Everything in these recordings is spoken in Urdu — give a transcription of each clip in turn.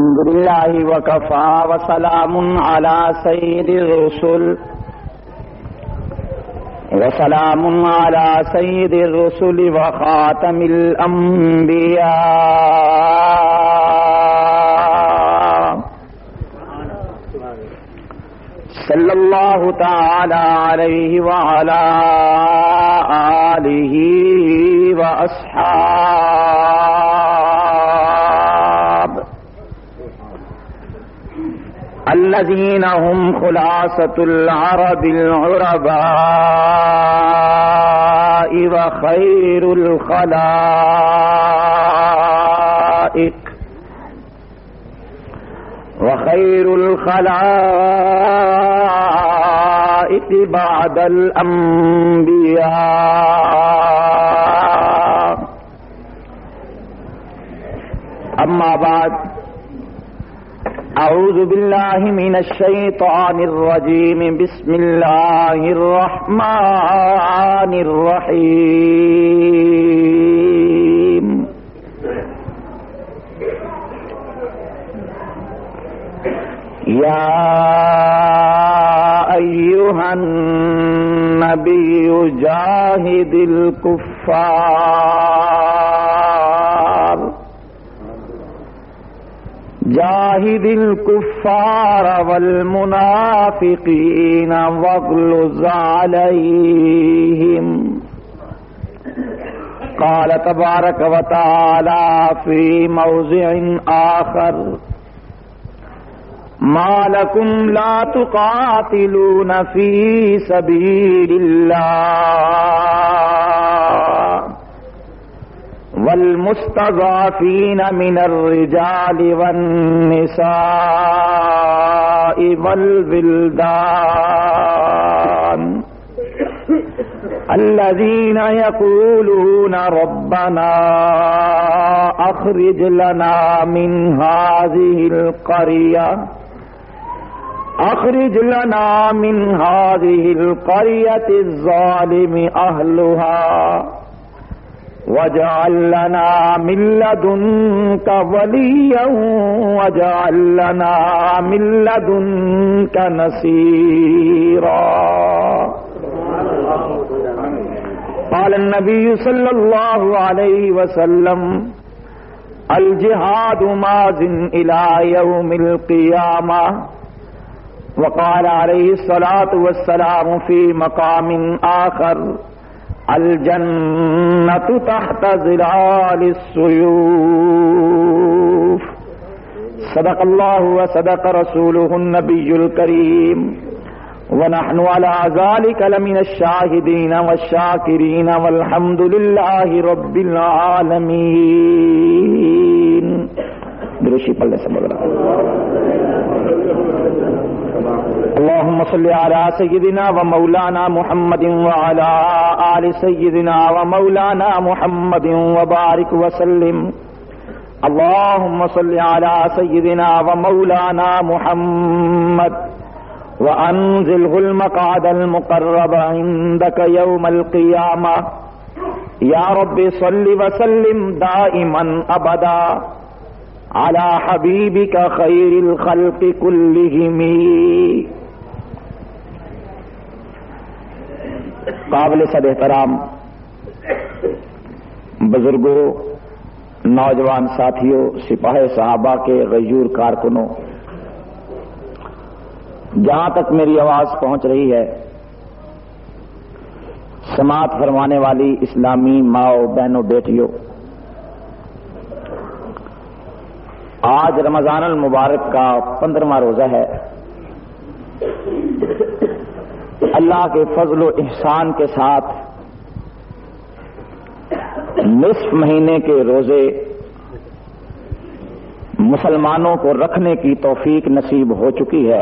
الحمد لله وكفى وسلام على سيد الرسل وخاتم الأنبياء صلى الله تعالى عليه وعلى آله وأصحابه الذين هم خلاصة العرب العرباء وخير الخلائق بعد الأنبياء. أما بعد، أعوذ بالله من الشيطان الرجيم. بسم الله الرحمن الرحيم. يا أيها النبي جاهد الكفار والمنافقين واغلظ عليهم. قال تبارك وتعالى في موضع آخر: ما لكم لا تقاتلون في سبيل الله والمستضعفين من الرجال والنساء والولدان الذين يقولون ربنا أخرج لنا من هذه القرية الظالم أهلها واجعل لنا من لدنك وليا واجعل لنا من لدنك نصيرا. قال النبي صلى الله عليه وسلم: الجهاد ماض إلى يوم القيامة. وقال عليه الصلاة والسلام في مقام آخر: الجنة تحت ظلال السيوف. صدق الله وصدق رسوله النبي الكريم، ونحن على ذلك لمن الشاهدين والشاكرين والحمد لله رب العالمين. درشی پڑھنے سے بغیر اللهم صل على سيدنا ومولانا محمد وعلى آل سيدنا ومولانا محمد وبارك وسلم. اللهم صل على سيدنا ومولانا محمد وأنزله المقعد المقرب عندك يوم القيامة. يا رب صل وسلم دائما أبدا على حبيبك خير الخلق كلهم. قابل صد احترام بزرگوں، نوجوان ساتھیوں، سپاہ صحابہ کے غیور کارکنوں، جہاں تک میری آواز پہنچ رہی ہے، سماعت فرمانے والی اسلامی ماؤں، بہنوں، بیٹیوں، آج رمضان المبارک کا 15واں روزہ ہے. اللہ کے فضل و احسان کے ساتھ نصف مہینے کے روزے مسلمانوں کو رکھنے کی توفیق نصیب ہو چکی ہے،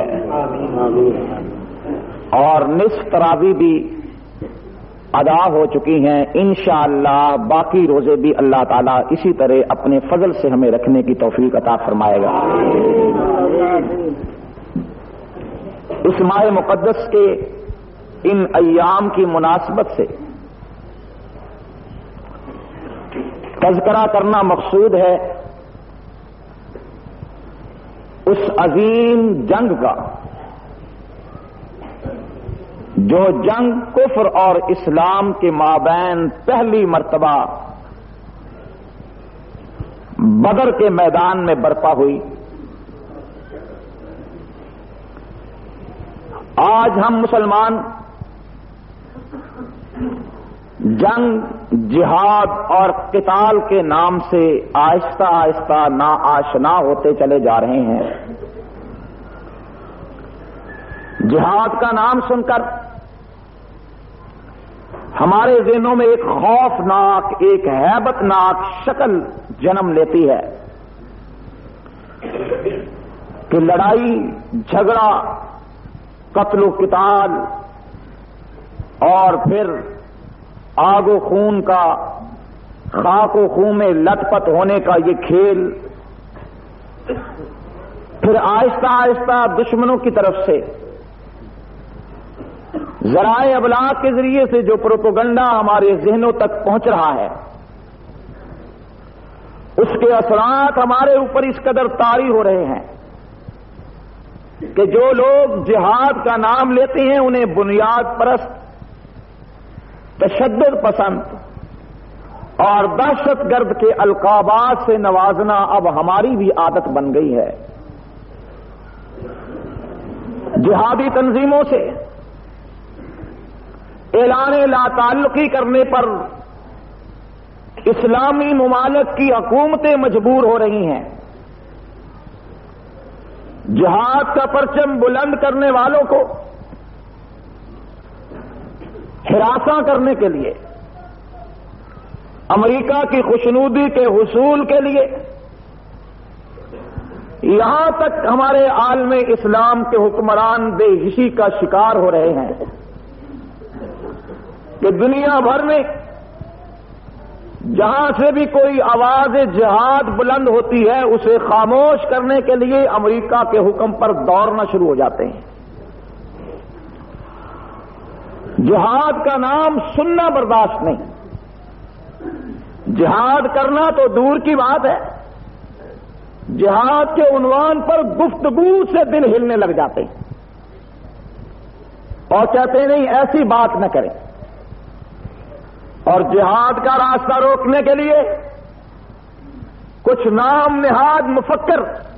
اور نصف تراویح بھی ادا ہو چکی ہیں. انشاءاللہ باقی روزے بھی اللہ تعالیٰ اسی طرح اپنے فضل سے ہمیں رکھنے کی توفیق عطا فرمائے گا. اس ماہ مقدس کے ان ایام کی مناسبت سے تذکرہ کرنا مقصود ہے اس عظیم جنگ کا، جو جنگ کفر اور اسلام کے مابین پہلی مرتبہ بدر کے میدان میں برپا ہوئی، آج ہم مسلمان جنگ، جہاد اور قتال کے نام سے آہستہ آہستہ ناآشنا ہوتے چلے جا رہے ہیں۔ جہاد کا نام سن کر ہمارے ذہنوں میں ایک خوفناک، ایک ہیبت ناک شکل جنم لیتی ہے کہ لڑائی، جھگڑا، قتل و قتال اور پھر آگ و خون کا، خاک و خون میں لت پت ہونے کا یہ کھیل، پھر آہستہ آہستہ دشمنوں کی طرف سے ذرائع ابلاغ کے ذریعے سے جو پروپیگنڈا ہمارے ذہنوں تک پہنچ رہا ہے، اس کے اثرات ہمارے اوپر اس قدر طاری ہو رہے ہیں کہ جو لوگ جہاد کا نام لیتے ہیں انہیں بنیاد پرست، تشدد پسند اور دہشت گرد کے القابات سے نوازنا اب ہماری بھی عادت بن گئی ہے۔ جہادی تنظیموں سے اعلان لا تعلقی کرنے پر اسلامی ممالک کی حکومتیں مجبور ہو رہی ہیں۔ جہاد کا پرچم بلند کرنے والوں کو ہراساں کرنے کے لیے، امریکہ کی خوشنودی کے حصول کے لیے، یہاں تک ہمارے عالم اسلام کے حکمران بے حسی کا شکار ہو رہے ہیں کہ دنیا بھر میں جہاں سے بھی کوئی آواز جہاد بلند ہوتی ہے اسے خاموش کرنے کے لیے امریکہ کے حکم پر دوڑنا شروع ہو جاتے ہیں۔ جہاد کا نام سننا برداشت نہیں، جہاد کرنا تو دور کی بات ہے، جہاد کے عنوان پر گفتگو سے دل ہلنے لگ جاتے ہیں اور کہتے ہیں نہیں ایسی بات نہ کریں۔ اور جہاد کا راستہ روکنے کے لیے کچھ نام نہاد مفکر،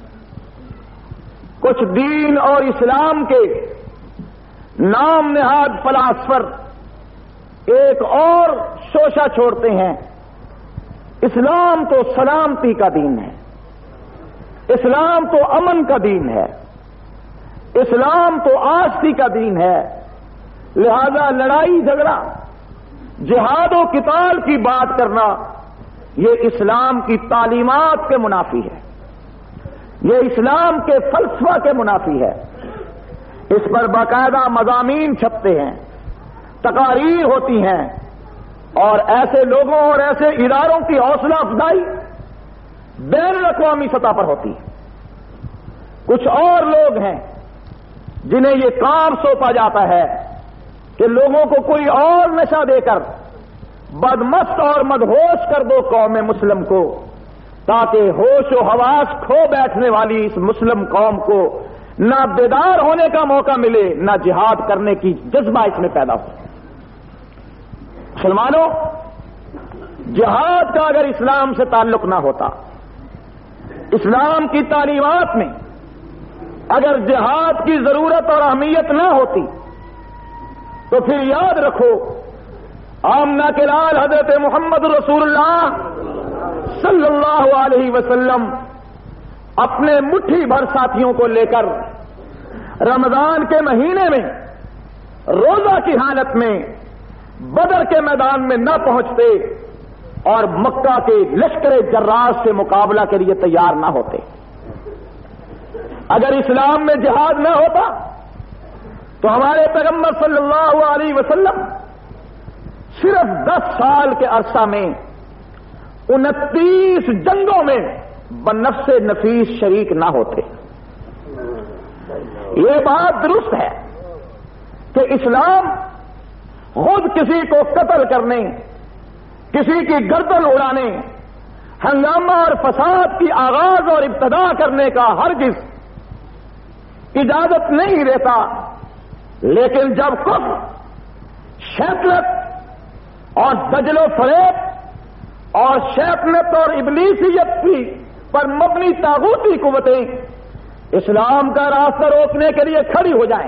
کچھ دین اور اسلام کے نام نہاد فلاسفر ایک اور شوشہ چھوڑتے ہیں، اسلام تو سلامتی کا دین ہے، اسلام تو امن کا دین ہے، اسلام تو آشتی کا دین ہے، لہذا لڑائی جھگڑا، جہاد و قتال کی بات کرنا یہ اسلام کی تعلیمات کے منافی ہے، یہ اسلام کے فلسفہ کے منافی ہے۔ اس پر باقاعدہ مضامین چھپتے ہیں، تقاریر ہوتی ہیں اور ایسے لوگوں اور ایسے اداروں کی حوصلہ افزائی بین الاقوامی سطح پر ہوتی ہے۔ کچھ اور لوگ ہیں جنہیں یہ کام سونپا جاتا ہے کہ لوگوں کو کوئی اور نشہ دے کر بدمست اور مدہوش کر دو قوم مسلم کو، تاکہ ہوش و حواس کھو بیٹھنے والی اس مسلم قوم کو نہ بیدار ہونے کا موقع ملے، نہ جہاد کرنے کی جذبہ اس میں پیدا ہو۔ مسلمانوں، جہاد کا اگر اسلام سے تعلق نہ ہوتا، اسلام کی تعلیمات میں اگر جہاد کی ضرورت اور اہمیت نہ ہوتی تو پھر یاد رکھو آمنہ کے لال حضرت محمد رسول اللہ صلی اللہ علیہ وسلم اپنے مٹھی بھر ساتھیوں کو لے کر رمضان کے مہینے میں روزہ کی حالت میں بدر کے میدان میں نہ پہنچتے اور مکہ کے لشکر جراح سے مقابلہ کے لیے تیار نہ ہوتے۔ اگر اسلام میں جہاد نہ ہوتا تو ہمارے پیغمبر صلی اللہ علیہ وسلم صرف 10 سال کے عرصہ میں 29 جنگوں میں بنفس نفیس شریک نہ ہوتے۔ یہ بات درست ہے کہ اسلام خود کسی کو قتل کرنے، کسی کی گردن اڑانے، ہنگامہ اور فساد کی آغاز اور ابتدا کرنے کا ہرگز اجازت نہیں دیتا، لیکن جب کفر، شیطنت اور دجل و فریب اور شیطنت اور ابلیسیت کی پر مبنی طاغوتی قوتیں اسلام کا راستہ روکنے کے لیے کھڑی ہو جائیں،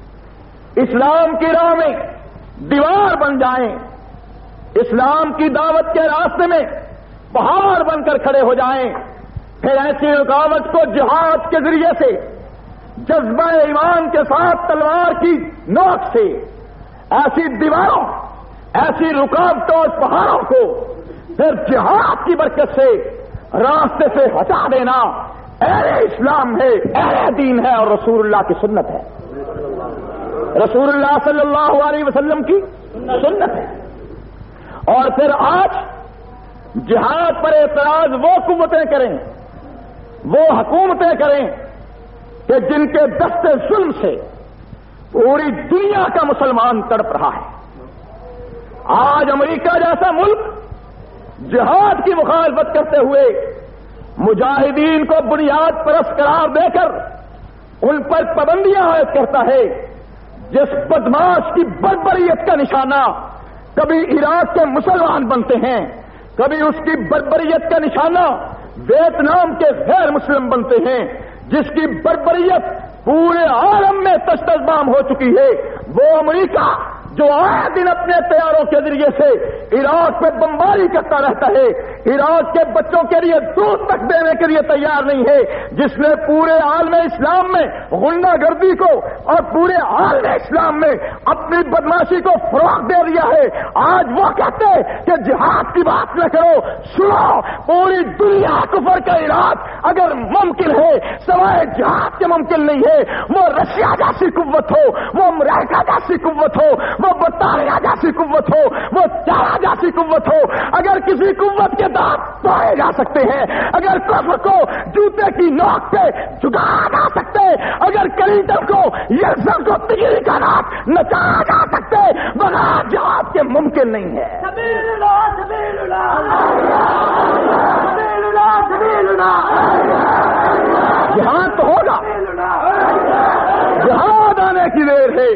اسلام کی راہ میں دیوار بن جائیں، اسلام کی دعوت کے راستے میں پہاڑ بن کر کھڑے ہو جائیں، پھر ایسی رکاوٹ کو جہاد کے ذریعے سے جذبہ ایمان کے ساتھ تلوار کی نوک سے ایسی دیواروں، ایسی رکاوٹوں اور پہاڑوں کو پھر جہاد کی برکت سے راستے سے ہٹا دینا اہل اسلام ہے، اہل دین ہے اور رسول اللہ کی سنت ہے، رسول اللہ صلی اللہ علیہ وسلم کی سنت ہے۔ اور پھر آج جہاد پر اعتراض وہ قوتیں کریں، وہ حکومتیں کریں کہ جن کے دست ظلم سے پوری دنیا کا مسلمان تڑپ رہا ہے۔ آج امریکہ جیسا ملک جہاد کی مخالفت کرتے ہوئے مجاہدین کو بنیاد پرست قرار دے کر ان پر پابندیاں عائد کرتا ہے، جس بدماش کی بربریت کا نشانہ کبھی عراق کے مسلمان بنتے ہیں، کبھی اس کی بربریت کا نشانہ ویتنام کے غیر مسلم بنتے ہیں، جس کی بربریت پورے عالم میں تشتزبام ہو چکی ہے، وہ امریکہ جو آئے دن اپنے طیاروں کے ذریعے سے عراق پہ بمباری کرتا رہتا ہے، عراق کے بچوں کے لیے دودھ تک دینے کے لیے تیار نہیں ہے، جس نے پورے عالم اسلام میں غنڈہ گردی کو اور پورے عالم اسلام میں اپنی بدماشی کو فروغ دے دیا ہے، آج وہ کہتے ہیں کہ جہاد کی بات نہ کرو۔ سنو، پوری دنیا کفر کا علاج اگر ممکن ہے سوائے جہاد کے ممکن نہیں ہے، وہ رشیا جیسی قوت ہو، وہ امریکہ جیسی قوت ہو، وہ برطانیہ جیسی قوت ہو، وہ چائنا جیسی قوت ہو، اگر کسی قوت کے دانت توڑے جا سکتے ہیں، اگر کفر کو جوتے کی نوک پہ جھکایا جا سکتے، اگر کلنٹن کو یلسن کو تجری کا ناک نچایا جا سکتے، بغیر جہاد کے ممکن نہیں ہے۔ جہاد تو ہوگا، جہاد آنے کی دیر ہے۔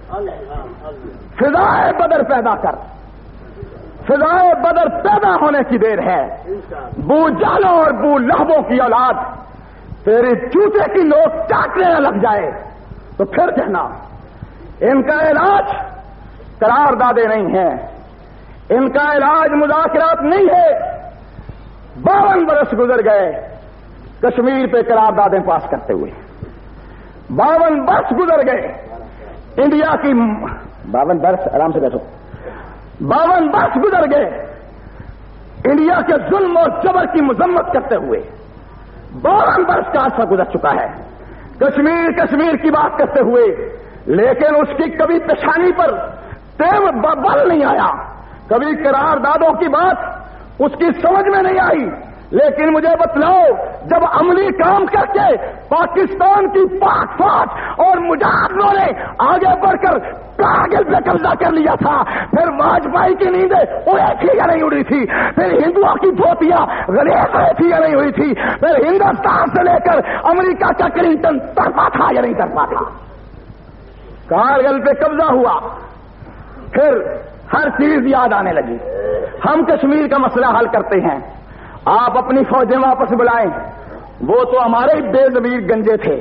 فضائے بدر پیدا کر، فضائے بدر پیدا ہونے کی دیر ہے۔ بو جالوں اور بو لہبوں کی اولاد تیری جوتے کی نوک چاٹنے نہ لگ جائے تو پھر کہنا ان کا علاج قراردادیں نہیں ہیں، ان کا علاج مذاکرات نہیں ہے۔ 52 برس گزر گئے کشمیر پہ قراردادیں پاس کرتے ہوئے، 52 برس گزر گئے انڈیا کی 52 برس آرام سے بیٹھو 52 برس گزر گئے انڈیا کے ظلم اور جبر کی مذمت کرتے ہوئے، 52 برس کا عرصہ گزر چکا ہے کشمیر کی بات کرتے ہوئے، لیکن اس کی کبھی پیشانی پر تیو بل نہیں آیا، کبھی قراردادوں کی بات اس کی سمجھ میں نہیں آئی۔ لیکن مجھے بتلاؤ، جب عملی کام کر کے پاکستان کی پاک فوج اور مجاہدوں نے آگے بڑھ کر کارگل پہ قبضہ کر لیا تھا، پھر واجپئی کی نیندیں اڑی تھی یا نہیں اڑی تھی، پھر ہندوؤں کی دھوتیاں غلیظ ہوئی تھی یا نہیں ہوئی تھی، پھر ہندوستان سے لے کر امریکہ کا کلنٹن تڑپا تھا یا نہیں تڑپا تھا۔ کارگل پہ قبضہ ہوا، پھر ہر چیز یاد آنے لگی۔ ہم کشمیر کا مسئلہ حل کرتے ہیں، آپ اپنی فوجیں واپس بلائیں، وہ تو ہمارے بے ضمیر گنجے تھے،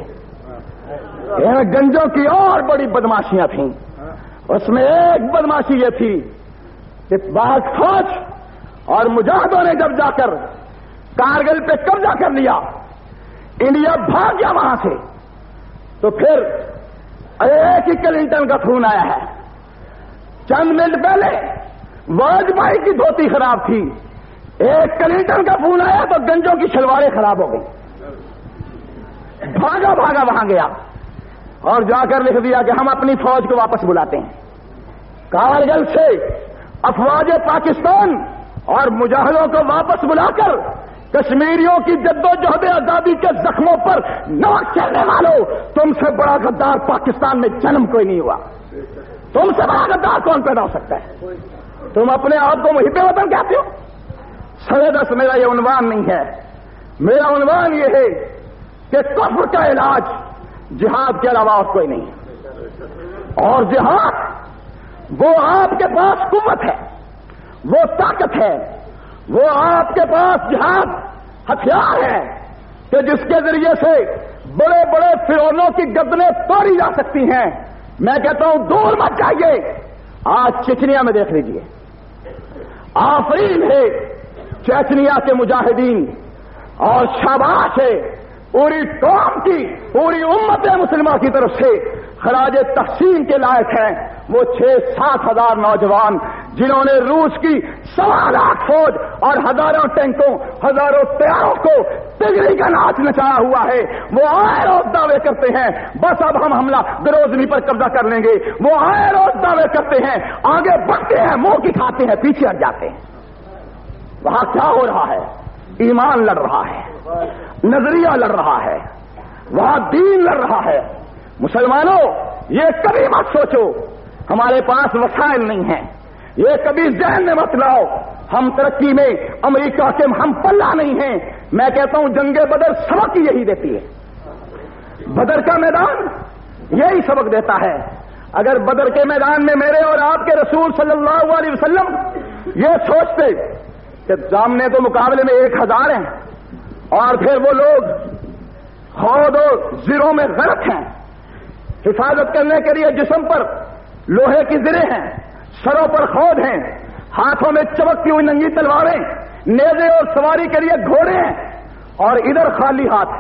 گنجوں کی اور بڑی بدماشیاں تھیں۔ اس میں ایک بدماشی یہ تھی کہ پاک فوج اور مجاہدوں نے جب جا کر کارگل پہ قبضہ کر لیا، انڈیا بھاگ گیا وہاں سے، تو پھر ایک ہی کلنٹن کا فون آیا ہے۔ چند منٹ پہلے واجپئی کی دھوتی خراب تھی، ایک کلنٹن کا فون آیا تو گنجوں کی شلواریں خراب ہو گئی، بھاگا وہاں گیا اور جا کر لکھ دیا کہ ہم اپنی فوج کو واپس بلاتے ہیں۔ کارگل سے افواج پاکستان اور مجاہدوں کو واپس بلا کر کشمیریوں کی جدوجہد آزادی کے زخموں پر نمک چلنے والوں، تم سے بڑا غدار پاکستان میں جنم کوئی نہیں ہوا، تم سے بڑا غدار کون پیدا ہو سکتا ہے؟ تم اپنے آپ کو محب وطن کہتے ہو؟ 10.5 میرا یہ عنوان نہیں ہے، میرا عنوان یہ ہے کہ کفر کا علاج جہاد کے علاوہ اور کوئی نہیں۔ اور جہاد وہ آپ کے پاس قوت ہے، وہ طاقت ہے، وہ آپ کے پاس جہاد ہتھیار ہے کہ جس کے ذریعے سے بڑے بڑے فرعونوں کی گردنیں توڑی جا سکتی ہیں۔ میں کہتا ہوں دور مت جائیے، آج چچنیا میں دیکھ لیجیے، آفرین ہے چچنیا کے مجاہدین، اور شاباش ہے پوری قوم کی، پوری امت مسلمہ کی طرف سے خراج تحسین کے لائق ہیں وہ 6-7 ہزار نوجوان جنہوں نے روس کی 1.25 لاکھ فوج اور ہزاروں ٹینکوں، ہزاروں طیاروں کو تجری کا ناچ نچایا ہوا ہے۔ وہ آئے روز دعوے کرتے ہیں بس اب ہم حملہ گروزنی پر قبضہ کر لیں گے، وہ آئے روز دعوے کرتے ہیں، آگے بڑھتے ہیں، منہ کی کھاتے ہیں، پیچھے ہٹ جاتے ہیں۔ وہاں کیا ہو رہا ہے؟ ایمان لڑ رہا ہے، نظریہ لڑ رہا ہے، وہاں دین لڑ رہا ہے۔ مسلمانوں یہ کبھی مت سوچو ہمارے پاس وسائل نہیں ہیں، یہ کبھی ذہن میں مت لاؤ ہم ترقی میں امریکہ کے ہم پلہ نہیں ہیں۔ میں کہتا ہوں جنگ بدر سبق یہی دیتی ہے، بدر کا میدان یہی سبق دیتا ہے۔ اگر بدر کے میدان میں میرے اور آپ کے رسول صلی اللہ علیہ وسلم یہ سوچتے کہ سامنے تو مقابلے میں 1000 ہیں اور پھر وہ لوگ خود و زروں میں غرق ہیں، حفاظت کرنے کے لیے جسم پر لوہے کی زریں ہیں، سروں پر خود ہیں، ہاتھوں میں چمکتی ہوئی ننگی تلواریں، نیزے اور سواری کے لیے گھوڑے ہیں، اور ادھر خالی ہاتھ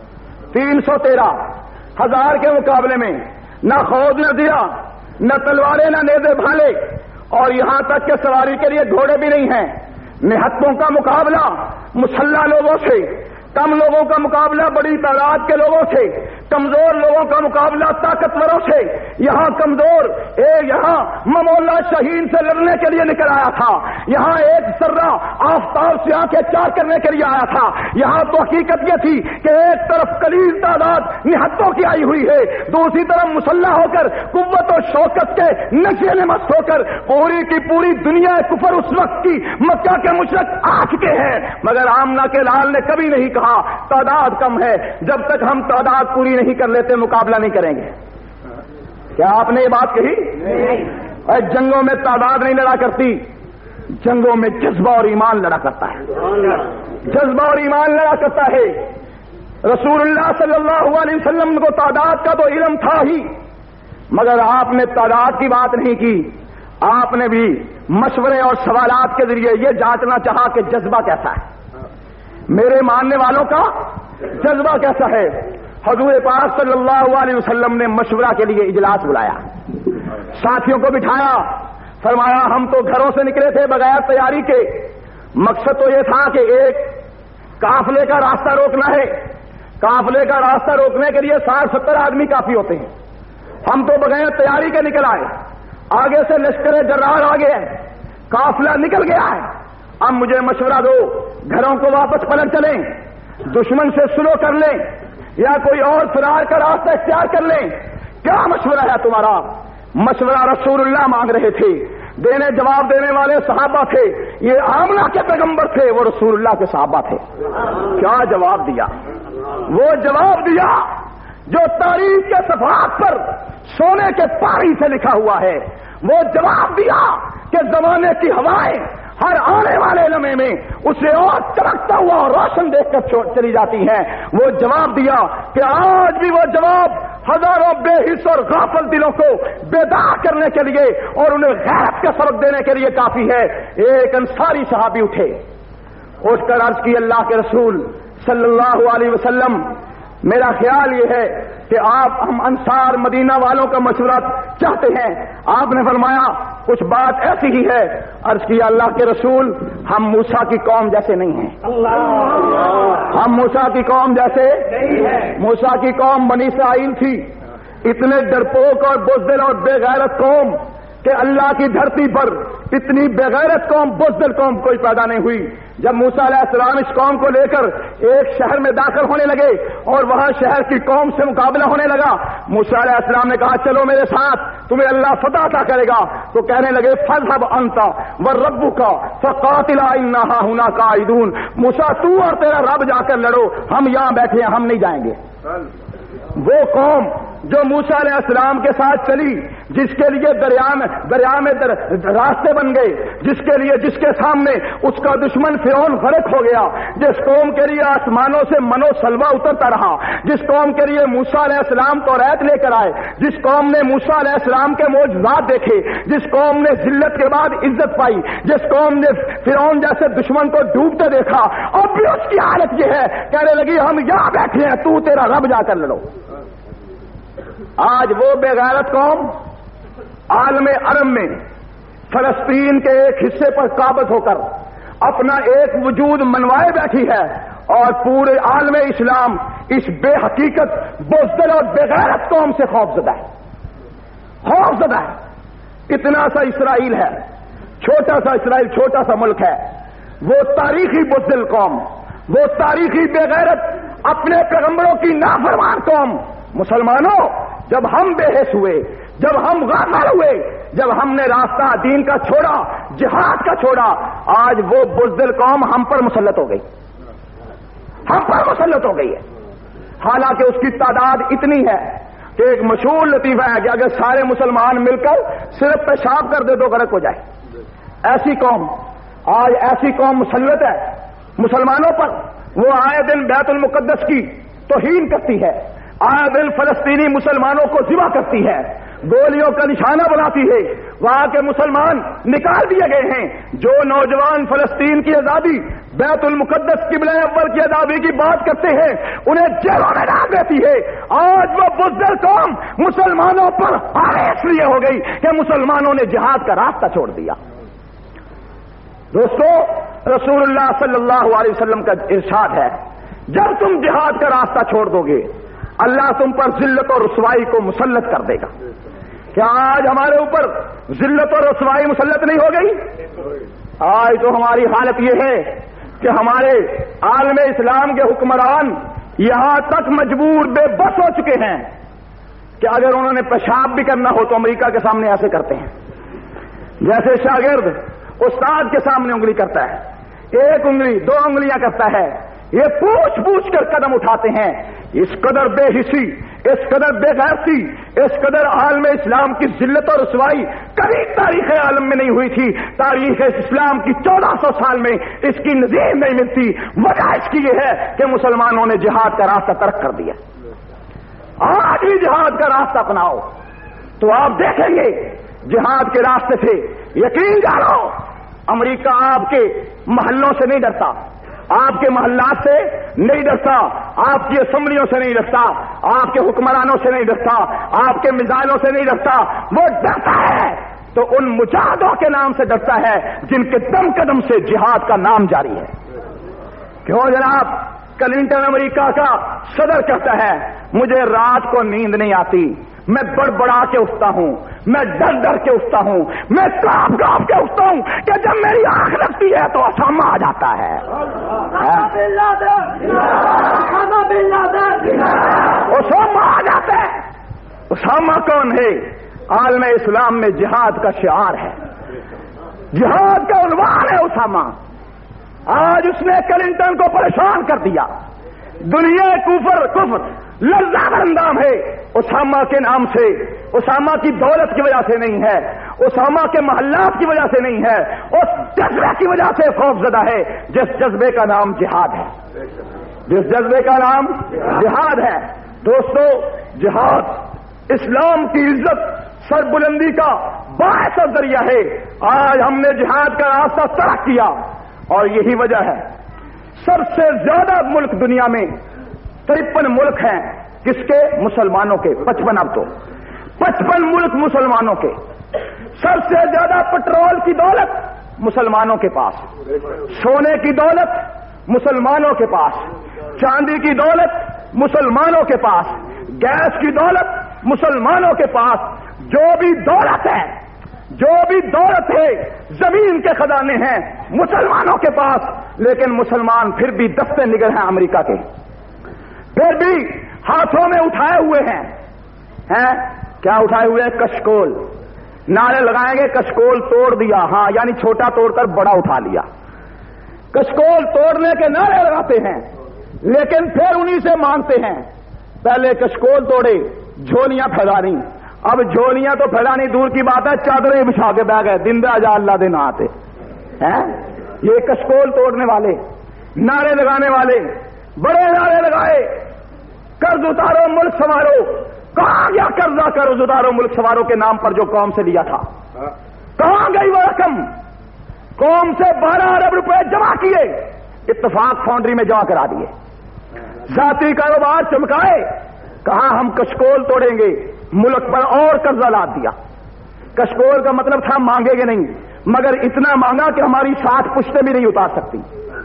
313 ہزار کے مقابلے میں نہ خود نہ زرہ، نہ تلواریں، نہ نیزے بھالے، اور یہاں تک کہ سواری کے لیے گھوڑے بھی نہیں ہیں۔ نہتوں کا مقابلہ مسلح لوگوں سے، کم لوگوں کا مقابلہ بڑی تعداد کے لوگوں سے، کمزور لوگوں کا مقابلہ طاقتوروں سے۔ یہاں کمزور یہاں ممولا شہین سے لڑنے کے لیے نکل آیا تھا، یہاں ایک ذرہ آفتاب سے آنکھیں چار کرنے کے لیے آیا تھا۔ یہاں تو حقیقت یہ تھی کہ ایک طرف قلیل تعداد نہتوں کی آئی ہوئی ہے، دوسری طرف مسلح ہو کر قوت و شوکت کے نشے میں مست ہو کر پوری کی پوری دنیا کفر اس وقت کی مکہ کے مشرک آ چکے ہیں۔ مگر آمنہ کے لال نے کبھی نہیں کہا تعداد کم ہے، جب تک ہم تعداد پوری نہیں کر لیتے مقابلہ نہیں کریں گے۔ کیا آپ نے یہ بات کہی؟ نہیں۔ جنگوں میں تعداد نہیں لڑا کرتی، جنگوں میں جذبہ اور ایمان لڑا کرتا ہے، جذبہ اور ایمان لڑا کرتا ہے۔ رسول اللہ صلی اللہ علیہ وسلم کو تعداد کا تو علم تھا ہی، مگر آپ نے تعداد کی بات نہیں کی، آپ نے بھی مشورے اور سوالات کے ذریعے یہ جانچنا چاہا کہ جذبہ کیسا ہے، میرے ماننے والوں کا جذبہ کیسا ہے۔ حضور پاک صلی اللہ علیہ وسلم نے مشورہ کے لیے اجلاس بلایا، ساتھیوں کو بٹھایا، فرمایا ہم تو گھروں سے نکلے تھے بغیر تیاری کے، مقصد تو یہ تھا کہ ایک قافلے کا راستہ روکنا ہے، قافلے کا راستہ روکنے کے لیے 60-70 آدمی کافی ہوتے ہیں، ہم تو بغیر تیاری کے نکل آئے، آگے سے لشکر جرار آ گئے، قافلہ نکل گیا ہے، اب مجھے مشورہ دو، گھروں کو واپس پلٹ چلیں، دشمن سے سلو کر لیں، یا کوئی اور فرار کا راستہ اختیار کر لیں، کیا مشورہ ہے تمہارا؟ مشورہ رسول اللہ مانگ رہے تھے، جواب دینے والے صحابہ تھے، یہ آمنہ کے پیغمبر تھے، وہ رسول اللہ کے صحابہ تھے۔ کیا جواب دیا؟ وہ جواب دیا جو تاریخ کے صفحات پر سونے کے پانی سے لکھا ہوا ہے، وہ جواب دیا کہ زمانے کی ہوائیں ہر آنے والے لمحے میں اسے اور چمکتا ہوا اور روشن دیکھ کر چلی جاتی ہیں۔ وہ جواب دیا کہ آج بھی وہ جواب ہزاروں بے حس اور غافل دلوں کو بیدار کرنے کے لیے اور انہیں غیرت کا سبق دینے کے لیے کافی ہے۔ ایک انصاری صحابی اٹھ کر عرض کی اللہ کے رسول صلی اللہ علیہ وسلم، میرا خیال یہ ہے کہ آپ ہم انصار مدینہ والوں کا مشورہ چاہتے ہیں۔ آپ نے فرمایا کچھ بات ایسی ہی ہے۔ عرض کیا اللہ کے رسول، ہم موسیٰ کی قوم جیسے نہیں ہیں، ہم موسیٰ کی قوم جیسے نہیں ہیں۔ موسیٰ کی قوم بنی اسرائیل تھی، اتنے ڈرپوک اور بزدل اور بے غیرت قوم کہ اللہ کی دھرتی پر اتنی بغیرت قوم، بزدل قوم کوئی پیدا نہیں ہوئی۔ جب موسیٰ علیہ السلام اس قوم کو لے کر ایک شہر میں داخل ہونے لگے اور وہاں شہر کی قوم سے مقابلہ ہونے لگا، موسیٰ علیہ السلام نے کہا چلو میرے ساتھ، تمہیں اللہ فتح عطا کرے گا۔ تو کہنے لگے فاذهب انت وربك فقاتلا انا هنا قاعدون، موسیٰ تو اور تیرا رب جا کر لڑو، ہم یہاں بیٹھے ہیں، ہم نہیں جائیں گے۔ وہ قوم جو موسیٰ علیہ السلام کے ساتھ چلی، جس کے لیے دریا میں راستے بن گئے، جس کے سامنے اس کا دشمن فرعون غرق ہو گیا، جس قوم کے لیے آسمانوں سے منو سلوا اترتا رہا، جس قوم کے لیے موسیٰ علیہ السلام توریت لے کر آئے، جس قوم نے موسیٰ علیہ السلام کے معجزات دیکھے، جس قوم نے ذلت کے بعد عزت پائی، جس قوم نے فرعون جیسے دشمن کو ڈوبتے دیکھا، اب بھی اس کی حالت یہ ہے، کہنے لگی ہم یہاں بیٹھے ہیں، تو تیرا رب جا کر لڑو۔ آج وہ بے غیرت قوم عالم عرب میں فلسطین کے ایک حصے پر قابض ہو کر اپنا ایک وجود منوائے بیٹھی ہے، اور پورے عالم اسلام اس بے حقیقت بزدل اور بے غیرت قوم سے خوفزدہ ہے۔ اتنا سا اسرائیل ہے، چھوٹا سا اسرائیل، چھوٹا سا ملک ہے، وہ تاریخی بزدل قوم، وہ تاریخی بے غیرت اپنے پیغمبروں کی نافرمان قوم۔ مسلمانوں، جب ہم بے حس ہوئے، جب ہم غافل ہوئے، جب ہم نے راستہ دین کا چھوڑا، جہاد کا چھوڑا، آج وہ بزدل قوم ہم پر مسلط ہو گئی ہے۔ حالانکہ اس کی تعداد اتنی ہے کہ ایک مشہور لطیفہ ہے کہ اگر سارے مسلمان مل کر صرف پیشاب کر دے تو غرق ہو جائے۔ ایسی قوم مسلط ہے مسلمانوں پر، وہ آئے دن بیت المقدس کی توہین کرتی ہے، آئے دن فلسطینی مسلمانوں کو ذبح کرتی ہے، گولیوں کا نشانہ بناتی ہے، وہاں کے مسلمان نکال دیے گئے ہیں۔ جو نوجوان فلسطین کی آزادی، بیت المقدس قبلہ اول کی آزادی کی بات کرتے ہیں، انہیں جیلوں میں ڈال دیتی ہے۔ آج وہ بزدل قوم مسلمانوں پر اس لیے ہو گئی کہ مسلمانوں نے جہاد کا راستہ چھوڑ دیا۔ دوستو، رسول اللہ صلی اللہ علیہ وسلم کا ارشاد ہے، جب تم جہاد کا راستہ چھوڑ دو گے، اللہ تم پر ذلت اور رسوائی کو مسلط کر دے گا۔ کیا آج ہمارے اوپر ذلت اور رسوائی مسلط نہیں ہو گئی؟ آج تو ہماری حالت یہ ہے کہ ہمارے عالم اسلام کے حکمران یہاں تک مجبور بے بس ہو چکے ہیں کہ اگر انہوں نے پیشاب بھی کرنا ہو تو امریکہ کے سامنے ایسے کرتے ہیں، جیسے شاگرد استاد کے سامنے انگلی کرتا ہے، ایک انگلی، دو انگلیاں کرتا ہے، یہ پوچھ کر قدم اٹھاتے ہیں۔ اس قدر بے حسی، اس قدر بے غیرتی، اس قدر عالم اسلام کی ذلت اور رسوائی کبھی تاریخ عالم میں نہیں ہوئی تھی۔ تاریخ اسلام کی 1400 سال میں اس کی نظیر نہیں ملتی۔ وجہ اس کی یہ ہے کہ مسلمانوں نے جہاد کا راستہ ترک کر دیا۔ آج بھی جہاد کا راستہ اپناؤ تو آپ دیکھیں گے جہاد کے راستے سے، یقین جانو، امریکہ آپ کے محلوں سے نہیں ڈرتا، آپ کے محلات سے نہیں ڈرتا، آپ کی اسمبلیوں سے نہیں ڈرتا، آپ کے حکمرانوں سے نہیں ڈرتا، آپ کے میزائلوں سے نہیں ڈرتا، وہ ڈرتا ہے تو ان مجاہدوں کے نام سے ڈرتا ہے جن کے دم قدم سے جہاد کا نام جاری ہے۔ کیوں جناب؟ کلنٹن امریکہ کا صدر کہتا ہے مجھے رات کو نیند نہیں آتی، میں بڑبڑا کے اٹھتا ہوں، میں ڈر کے اٹھتا ہوں، میں کانپ کے اٹھتا ہوں کہ جب میری آنکھ لگتی ہے تو اسامہ آ جاتا ہے۔ اسامہ آ جاتا ہے۔ اسامہ کون ہے؟ عالم اسلام میں جہاد کا شعار ہے، جہاد کا عنوان ہے اسامہ۔ آج اس نے کلنٹن کو پریشان کر دیا۔ دنیا کفر لرزہ اندام ہے اسامہ کے نام سے۔ اسامہ کی دولت کی وجہ سے نہیں ہے، اسامہ کے محلات کی وجہ سے نہیں ہے، اس جذبے کی وجہ سے خوف زدہ ہے جس جذبے کا نام جہاد ہے، جس جذبے کا نام جہاد ہے۔ دوستو، جہاد اسلام کی عزت سربلندی کا باعث اور ذریعہ ہے۔ آج ہم نے جہاد کا راستہ ترک کیا اور یہی وجہ ہے سب سے زیادہ ملک دنیا میں 53 ملک ہیں، کس کے؟ مسلمانوں کے۔ 55 اب تو 55 ملک مسلمانوں کے۔ سب سے زیادہ پٹرول کی دولت مسلمانوں کے پاس، سونے کی دولت مسلمانوں کے پاس، چاندی کی دولت مسلمانوں کے پاس، گیس کی دولت مسلمانوں کے پاس۔ جو بھی دولت ہے زمین کے خزانے ہیں مسلمانوں کے پاس، لیکن مسلمان پھر بھی دستے نگل ہیں امریکہ کے، پھر بھی ہاتھوں میں اٹھائے ہوئے ہیں کیا اٹھائے ہوئے ہیں؟ کشکول۔ نعرے لگائیں گے کشکول توڑ دیا، ہاں یعنی چھوٹا توڑ کر بڑا اٹھا لیا۔ کشکول توڑنے کے نعرے لگاتے ہیں لیکن پھر انہی سے مانگتے ہیں پہلے کشکول توڑے، جھولیاں پھیلانی، اب جھولیاں تو پھیلانی دور کی بات ہے، چادریں بچھا کے بہ گئے، دن دے جا اللہ دن آتے ہیں۔ یہ کشکول توڑنے والے، نعرے لگانے والے، بڑے نعرے لگائے، قرض اتارو ملک سنوارو، کہاں گیا قرضہ قرض اتارو ملک سنوارو کے نام پر جو قوم سے لیا تھا؟ کہاں گئی وہ رقم؟ قوم سے 12 ارب روپے جمع کیے، اتفاق فاؤنڈری میں جمع کرا دیے، ذاتی کاروبار چمکائے، کہاں ہم کشکول توڑیں گے، ملک پر اور قرضہ لاد دیا۔ کشکول کا مطلب تھا مانگے گے نہیں، مگر اتنا مانگا کہ ہماری 60 پشتیں بھی نہیں اتار سکتی۔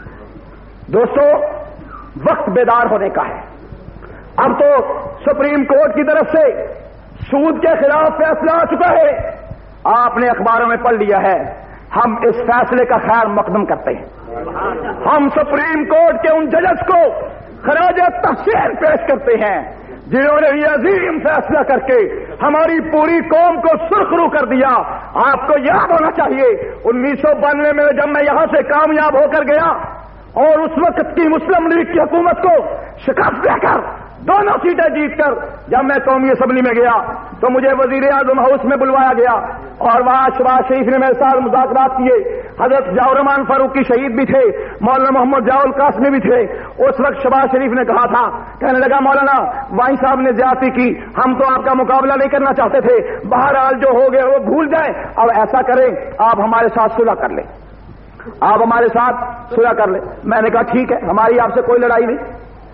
دوستو، وقت بیدار ہونے کا ہے۔ اب تو سپریم کورٹ کی طرف سے سود کے خلاف فیصلہ آ چکا ہے، آپ نے اخباروں میں پڑھ لیا ہے۔ ہم اس فیصلے کا خیر مقدم کرتے ہیں، ہم سپریم کورٹ کے ان ججز کو خراج تحسین پیش کرتے ہیں جنہوں نے یہ عظیم فیصلہ کر کے ہماری پوری قوم کو سرخرو کر دیا۔ آپ کو یاد ہونا چاہیے 1992 میں جب میں یہاں سے کامیاب ہو کر گیا اور اس وقت کی مسلم لیگ کی حکومت کو شکست دے کر 2 سیٹیں جیت کر جب میں قومی اسمبلی میں گیا تو مجھے وزیر اعظم ہاؤس میں بلوایا گیا اور وہاں شہباز شریف نے میرے ساتھ مذاکرات کیے۔ حضرت ضیاء الرحمان فاروقی شہید بھی تھے، مولانا محمد ضیاء القاسمی بھی تھے۔ اس وقت شہباز شریف نے کہا تھا، کہنے لگا مولانا وائن صاحب نے زیادتی کی، ہم تو آپ کا مقابلہ نہیں کرنا چاہتے تھے، بہرحال جو ہو گیا وہ بھول جائیں، اب ایسا کریں آپ ہمارے ساتھ صلح کر لیں، آپ ہمارے ساتھ صلح کر لیں۔ میں نے کہا ٹھیک ہے، ہماری آپ سے کوئی لڑائی نہیں،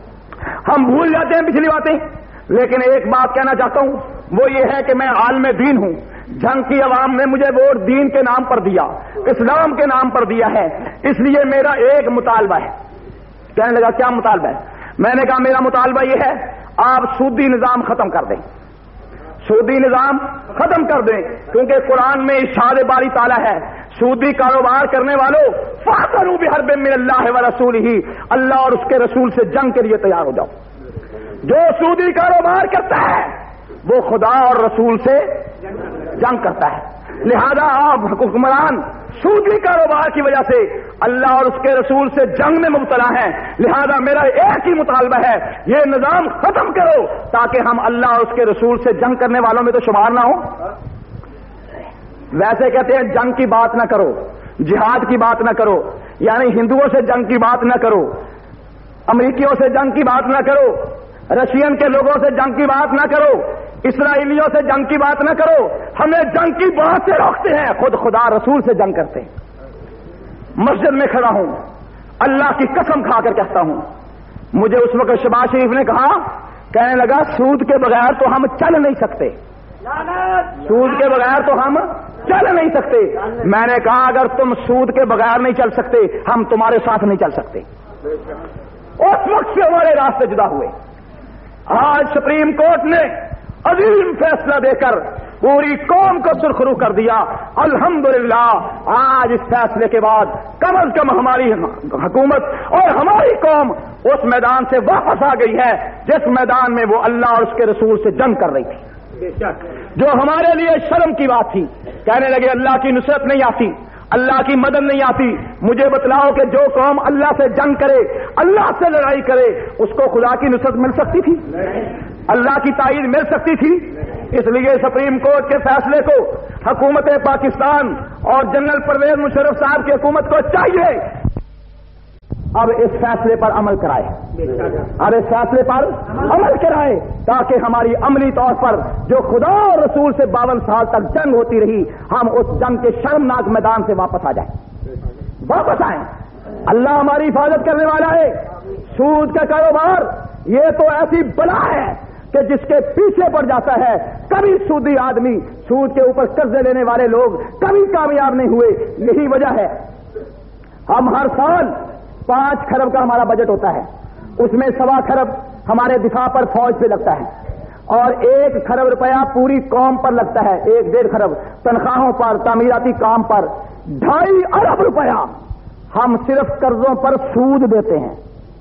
ہم بھول جاتے ہیں پچھلی باتیں، لیکن ایک بات کہنا چاہتا ہوں، وہ یہ ہے کہ میں عالم دین ہوں۔ جنگ کی عوام نے مجھے ووٹ دین کے نام پر دیا، اسلام کے نام پر دیا ہے، اس لیے میرا ایک مطالبہ ہے۔ کہنے لگا کیا مطالبہ ہے؟ میں نے کہا میرا مطالبہ یہ ہے آپ سودی نظام ختم کر دیں، سودی نظام ختم کر دیں، کیونکہ قرآن میں ارشاد باری تعالیٰ ہے سودی کاروبار کرنے والوں فاذروا بحرب من اللہ ورسولہ، اللہ اور اس کے رسول سے جنگ کے لیے تیار ہو جاؤ۔ جو سودی کاروبار کرتا ہے وہ خدا اور رسول سے جنگ کرتا ہے، لہذا آپ حکمران سودی کاروبار کی وجہ سے اللہ اور اس کے رسول سے جنگ میں مبتلا ہیں، لہذا میرا ایک ہی مطالبہ ہے یہ نظام ختم کرو تاکہ ہم اللہ اور اس کے رسول سے جنگ کرنے والوں میں تو شمار نہ ہو۔ ویسے کہتے ہیں جنگ کی بات نہ کرو، جہاد کی بات نہ کرو، یعنی ہندوؤں سے جنگ کی بات نہ کرو، امریکیوں سے جنگ کی بات نہ کرو، رشین کے لوگوں سے جنگ کی بات نہ کرو، اسرائیلیوں سے جنگ کی بات نہ کرو، ہمیں جنگ کی بات سے روکتے ہیں، خود خدا رسول سے جنگ کرتے ہیں۔ مسجد میں کھڑا ہوں، اللہ کی قسم کھا کر کہتا ہوں، مجھے اس وقت شہباز شریف نے کہا، کہنے لگا سود کے بغیر تو ہم چل نہیں سکتے، سود کے بغیر تو ہم چل نہیں سکتے۔ میں نے کہا اگر تم سود کے بغیر نہیں چل سکتے ہم تمہارے ساتھ نہیں چل سکتے۔ اس وقت سے ہمارے راستے جدا ہوئے۔ آج سپریم کورٹ نے عظیم فیصلہ دے کر پوری قوم کو سرخرو کر دیا۔ الحمدللہ آج اس فیصلے کے بعد کم از کم ہماری حکومت اور ہماری قوم اس میدان سے واپس آ گئی ہے جس میدان میں وہ اللہ اور اس کے رسول سے جنگ کر رہی تھی، جو ہمارے لیے شرم کی بات تھی۔ کہنے لگے اللہ کی نصرت نہیں آتی، اللہ کی مدد نہیں آتی۔ مجھے بتلاؤ کہ جو قوم اللہ سے جنگ کرے، اللہ سے لڑائی کرے، اس کو خدا کی نصرت مل سکتی تھی؟ اللہ کی تائید مل سکتی تھی؟ اس لیے سپریم کورٹ کے فیصلے کو حکومت پاکستان اور جنرل پرویز مشرف صاحب کی حکومت کو چاہیے اب اس فیصلے پر عمل کرائے، اب اس فیصلے پر عمل کرائے تاکہ ہماری عملی طور پر جو خدا اور رسول سے 52 سال تک جنگ ہوتی رہی، ہم اس جنگ کے شرمناک میدان سے واپس آ جائیں، واپس آئیں۔ اللہ ہماری حفاظت کرنے والا ہے۔ سود کا کاروبار یہ تو ایسی بلا ہے کہ جس کے پیچھے پڑ جاتا ہے، کبھی سودی آدمی، سود کے اوپر قرضے لینے والے لوگ کبھی کامیاب نہیں ہوئے۔ یہی وجہ ہے ہم ہر سال 5 کھرب کا ہمارا بجٹ ہوتا ہے، اس میں 1.25 کھرب ہمارے دفاع پر فوج پہ لگتا ہے اور 1 کھرب روپیہ پوری قوم پر لگتا ہے، 1-1.5 کھرب تنخواہوں پر، تعمیراتی کام پر، 2.5 ارب روپیہ ہم صرف قرضوں پر سود دیتے ہیں۔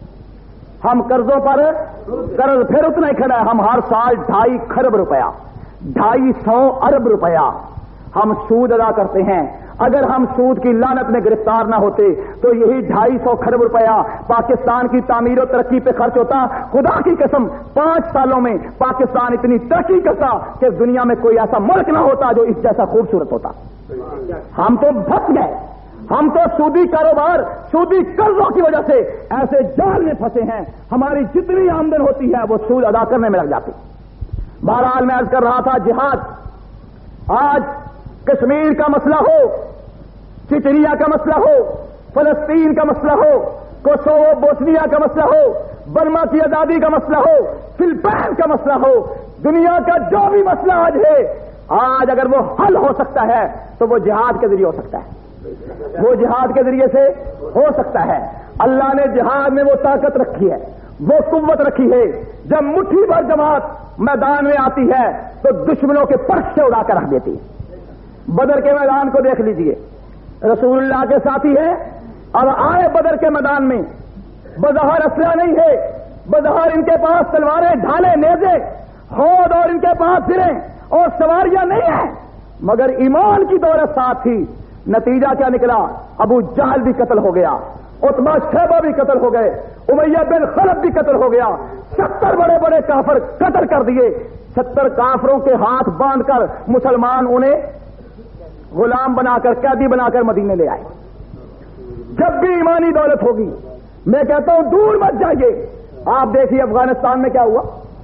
ہم قرضوں پر قرض پھر اتنا ہی کھڑا ہے، ہم ہر سال 2.5 کھرب روپیہ، 250 ارب روپیہ ہم سود ادا کرتے ہیں. اگر ہم سود کی لعنت میں گرفتار نہ ہوتے تو یہی 250 کھرب روپیہ پاکستان کی تعمیر و ترقی پہ خرچ ہوتا. خدا کی قسم 5 سالوں میں پاکستان اتنی ترقی کرتا کہ دنیا میں کوئی ایسا ملک نہ ہوتا جو اس جیسا خوبصورت ہوتا. ہم تو پھنس گئے. ہم تو سودی کاروبار، سودی قرضوں کی وجہ سے ایسے جال میں پھنسے ہیں. ہماری جتنی آمدن ہوتی ہے وہ سود ادا کرنے میں لگ جاتی. بہرحال میں عرض کر رہا تھا، جہاد آج کشمیر کا مسئلہ ہو، چچریا کا مسئلہ ہو، فلسطین کا مسئلہ ہو، کوسوو بوسنیا کا مسئلہ ہو، برما کی آزادی کا مسئلہ ہو، فلپائن کا مسئلہ ہو، دنیا کا جو بھی مسئلہ آج ہے، آج اگر وہ حل ہو سکتا ہے تو وہ جہاد کے ذریعے ہو سکتا ہے. وہ جہاد کے ذریعے سے ہو سکتا ہے. اللہ نے جہاد میں وہ طاقت رکھی ہے، وہ قوت رکھی ہے. جب مٹھی بھر جماعت میدان میں آتی ہے تو دشمنوں کے پرچھ سے اڑا کر رکھ دیتی ہے. بدر کے میدان کو دیکھ لیجئے، رسول اللہ کے ساتھی ہیں اور آئے بدر کے میدان میں. بظاہر اسلحہ نہیں ہے، بظاہر ان کے پاس تلواریں، ڈھالیں، نیزے، ہود اور ان کے پاس سریں اور سواریاں نہیں ہیں، مگر ایمان کی دولت ساتھ تھی. نتیجہ کیا نکلا؟ ابو جہل بھی قتل ہو گیا، عتبہ شیبہ بھی قتل ہو گئے، امیہ بن خلف بھی قتل ہو گیا. 70 بڑے بڑے کافر قتل کر دیے. 70 کافروں کے ہاتھ باندھ کر مسلمان انہیں غلام بنا کر، قیدی بنا کر مدینے لے آئے. جب بھی ایمانی دولت ہوگی، میں کہتا ہوں دور مت جائیے. آپ دیکھیے افغانستان میں کیا ہوا.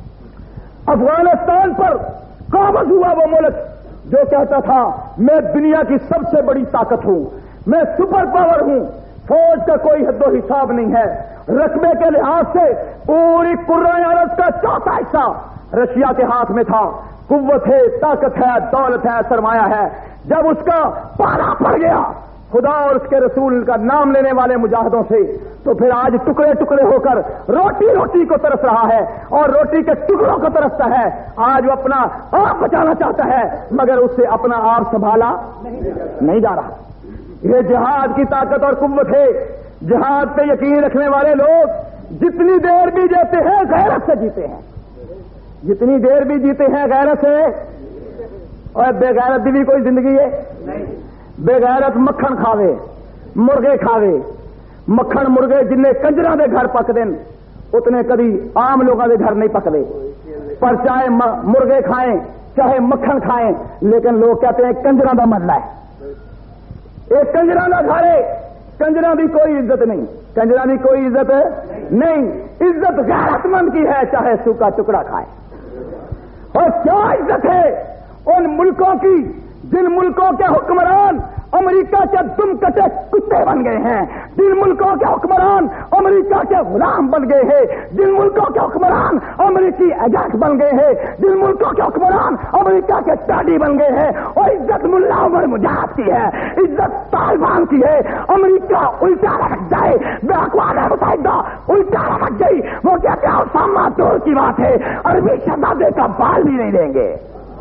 افغانستان پر قابض ہوا وہ ملک جو کہتا تھا میں دنیا کی سب سے بڑی طاقت ہوں، میں سپر پاور ہوں. فوج کا کوئی حد و حساب نہیں ہے. رقبے کے لحاظ سے پوری قرۂ عرب کا چوتھا حصہ رشیا کے ہاتھ میں تھا. قوت ہے، طاقت ہے، دولت ہے، سرمایہ ہے. جب اس کا پالا پڑ گیا خدا اور اس کے رسول کا نام لینے والے مجاہدوں سے، تو پھر آج ٹکڑے ٹکڑے ہو کر روٹی روٹی کو ترس رہا ہے اور روٹی کے ٹکڑوں کو ترستا ہے. آج وہ اپنا آپ بچانا چاہتا ہے مگر اس سے اپنا آپ سنبھالا نہیں جا رہا. یہ جہاد کی طاقت اور قوت ہے. جہاد پہ یقین رکھنے والے لوگ جتنی دیر بھی جیتے ہیں غیرت سے جیتے ہیں، جتنی دیر بھی جیتے ہیں غیرت سے. اور بے غیرت بھی کوئی زندگی ہے؟ بے غیرت مکھن کھاوے، مرغے کھاوے. مکھن مرغے جن کنجراں دے گھر پک دین اتنے کبھی عام لوگوں دے گھر نہیں پکدے. پر چاہے مرغے کھائیں چاہے مکھن کھائیں، لیکن لوگ کہتے ہیں کنجراں دا محلہ ہے، ایک کنجراں دا گھر ہے. کنجراں دی کوئی عزت نہیں، کنجراں دی کوئی عزت نہیں. عزت غیرت مند کی ہے، چاہے سوکھا ٹکڑا کھائے. اور کیا عزت ہے ان ملکوں کی جن ملکوں کے حکمران امریکہ کے دم کٹے کتے بن گئے ہیں، جن ملکوں کے حکمران امریکہ کے غلام بن گئے ہیں، جن ملکوں کے حکمران امریکی ایجنٹ بن گئے ہیں، جن ملکوں کے حکمران امریکہ کے ٹاڈی بن گئے ہیں. اور عزت ملا عمر مجاہد کی ہے، عزت طالبان کی ہے. امریکہ الٹا رکھ جائے، اقوام متحدہ الٹا رکھ گئی، وہ کہتے ہیں اسامہ دور کی بات ہے، عربی شہزادے کا بال بھی نہیں دیں گے.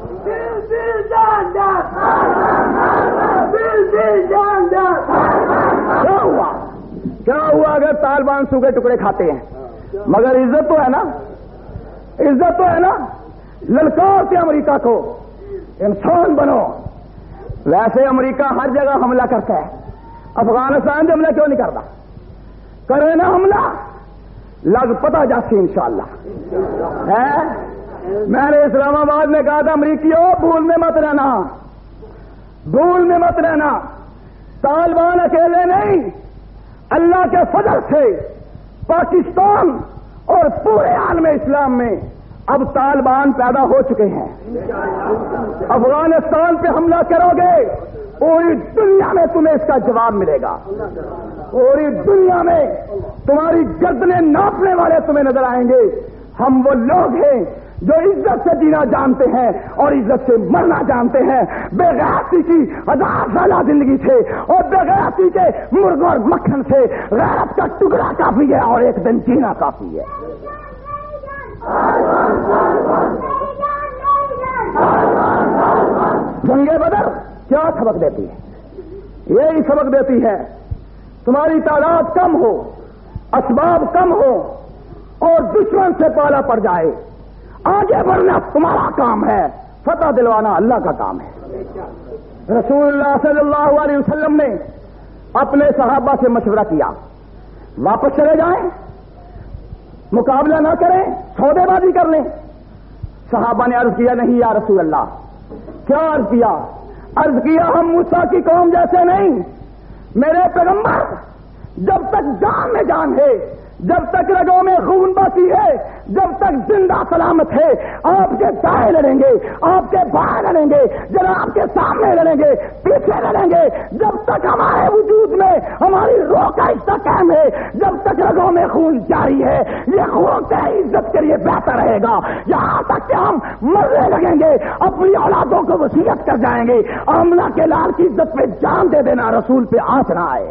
کیا ہوا اگر طالبان سوکھے ٹکڑے کھاتے ہیں؟ مگر عزت تو ہے نا، عزت تو ہے نا. للکار سے امریکہ کو انسان بنو. ویسے امریکہ ہر جگہ حملہ کرتا ہے، افغانستان حملہ کیوں نہیں کرتا؟ کرے نا حملہ، لگ پتہ جاتی انشاءاللہ ہے. میں نے اسلام آباد میں کہا تھا امریکیوں بھول میں مت رہنا، بھول میں مت رہنا. طالبان اکیلے نہیں، اللہ کے فضل سے پاکستان اور پورے عالم اسلام میں اب طالبان پیدا ہو چکے ہیں. افغانستان پہ حملہ کرو گے پوری دنیا میں تمہیں اس کا جواب ملے گا. پوری دنیا میں تمہاری گردنیں ناپنے والے تمہیں نظر آئیں گے. ہم وہ لوگ ہیں جو عزت سے جینا جانتے ہیں اور عزت سے مرنا جانتے ہیں. بے غیرتی کی 1000 سالہ زندگی سے اور بے غیرتی کے مرغ اور مکھن سے غیرت کا ٹکڑا کافی ہے اور ایک دن جینا کافی ہے. جنگ بدر کیا سبق دیتی ہے؟ یہی سبق دیتی ہے تمہاری تعداد کم ہو، اسباب کم ہو اور دشمن سے پالا پڑ جائے، آگے بڑھنا تمہارا کام ہے، فتح دلوانا اللہ کا کام ہے. رسول اللہ صلی اللہ علیہ وسلم نے اپنے صحابہ سے مشورہ کیا، واپس چلے جائیں، مقابلہ نہ کریں، سودے بازی کر لیں؟ صحابہ نے عرض کیا نہیں یا رسول اللہ۔ کیا عرض کیا؟ عرض کیا ہم موسیٰ کی قوم جیسے نہیں، میرے پیغمبر جب تک جان میں جان ہے، جب تک رگوں میں خون باقی ہے، جب تک زندہ سلامت ہے، آپ کے دائیں لڑیں گے، آپ کے بائیں لڑیں گے، جناب کے سامنے لڑیں گے، پیچھے لڑیں گے، جب تک ہمارے وجود میں ہماری روح کا حصہ قائم ہے، جب تک رگوں میں خون جاری ہے، یہ خون تیری عزت کے لیے بہتر رہے گا، یہاں تک کہ ہم مرنے لگیں گے، اپنی اولادوں کو وصیت کر جائیں گے، آمنہ کے لال کی عزت پہ جان دے دینا، رسول پہ آنچ نہ آئے۔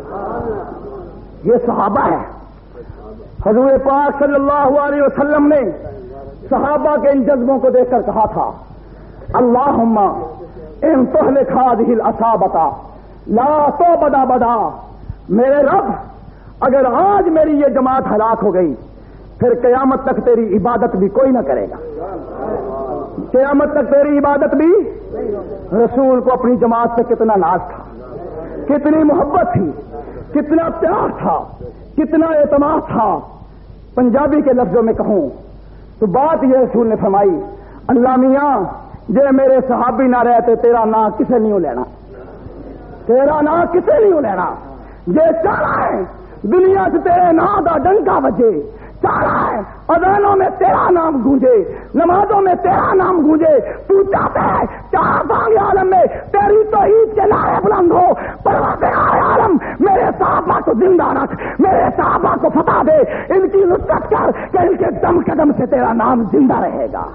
یہ صحابہ ہے۔ حضور پاک صلی اللہ علیہ وسلم نے صحابہ کے ان جذبوں کو دیکھ کر کہا تھا، اللہم ان تہلک ہذہ العصابۃ لا توبدا بدا، میرے رب اگر آج میری یہ جماعت ہلاک ہو گئی پھر قیامت تک تیری عبادت بھی کوئی نہ کرے گا، قیامت تک تیری عبادت بھی۔ رسول کو اپنی جماعت سے کتنا ناز تھا، کتنی محبت تھی، کتنا پیار تھا، کتنا اعتماد تھا۔ پنجابی کے لفظوں میں کہوں تو بات یہ رسول نے فرمائی، اللہ میاں جے میرے صحابی نہ رہتے تیرا نام کسے نہیں لینا، تیرا نام کسے نہیں لینا، جے چاہا ہے دنیا سے تیرے نام دا ڈنکا بجے، چاہا ہے اذانوں میں تیرا نام گونجے، نمازوں میں تیرا نام گونجے، تو چاہتا ہے چار بانگ عالم میں تیری توحید کے نعرے بلند ہو، پروردگار عالم میرے صحابہ کو زندہ رکھ، میرے صحابہ کو فتح دے، ان کی نصرت کر کہ ان کے دم قدم سے تیرا نام زندہ رہے گا۔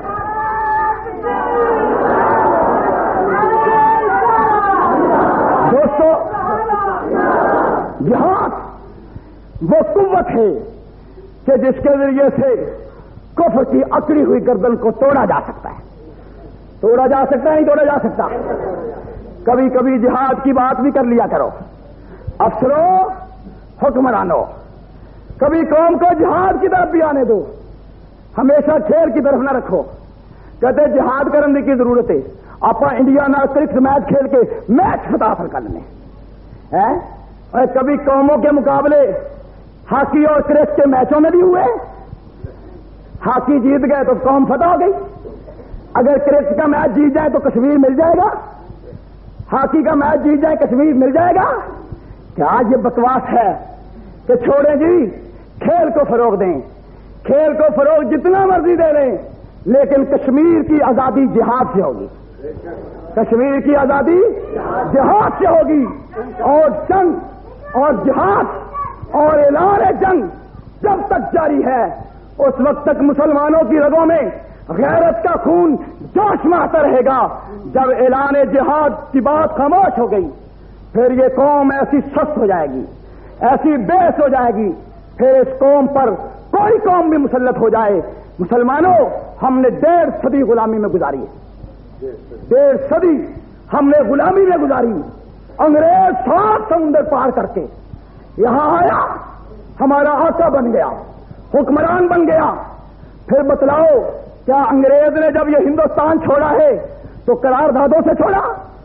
دوستو، جہاد وہ قوت ہے کہ جس کے ذریعے سے کفر کی اکڑی ہوئی گردن کو توڑا جا سکتا ہے، توڑا جا سکتا ہے، نہیں توڑا جا سکتا۔ کبھی کبھی جہاد کی بات بھی کر لیا کرو، افسروں حکمرانوں، کبھی قوم کو جہاد کی طرف بھی آنے دو، ہمیشہ کھیل کی طرف نہ رکھو۔ کہتے جہاد کرنے کی ضرورت ہے، آپ انڈیا نہ کرکٹ میچ کھیل کے میچ فتح حاصل کر لیں، اور کبھی قوموں کے مقابلے ہاکی اور کرکٹ کے میچوں میں بھی ہوئے، ہاکی جیت گئے تو قوم فتح ہو گئی، اگر کرکٹ کا میچ جیت جائے تو کشمیر مل جائے گا، ہاکی کا میچ جیت جائے کشمیر مل جائے گا۔ کیا یہ بکواس ہے کہ چھوڑیں جی، کھیل کو فروغ دیں، کھیل کو فروغ جتنا مرضی دے لیں، لیکن کشمیر کی آزادی جہاد سے ہوگی، کشمیر کی آزادی جہاد سے ہوگی، اور جنگ اور جہاد اور اعلان جنگ جب تک جاری ہے اس وقت تک مسلمانوں کی رگوں میں غیرت کا خون جوش مارتا رہے گا۔ جب اعلان جہاد کی بات خاموش ہو گئی پھر یہ قوم ایسی سست ہو جائے گی، ایسی بیس ہو جائے گی، پھر اس قوم پر کوئی قوم بھی مسلط ہو جائے۔ مسلمانوں، ہم نے 1.5 صدی غلامی میں گزاری ہے، 1.5 صدی ہم نے غلامی میں گزاری، انگریز 7 سمندر پار کر کے یہاں آیا، ہمارا آقا بن گیا، حکمران بن گیا۔ پھر بتلاؤ کیا انگریز نے جب یہ ہندوستان چھوڑا ہے تو قراردادوں سے چھوڑا؟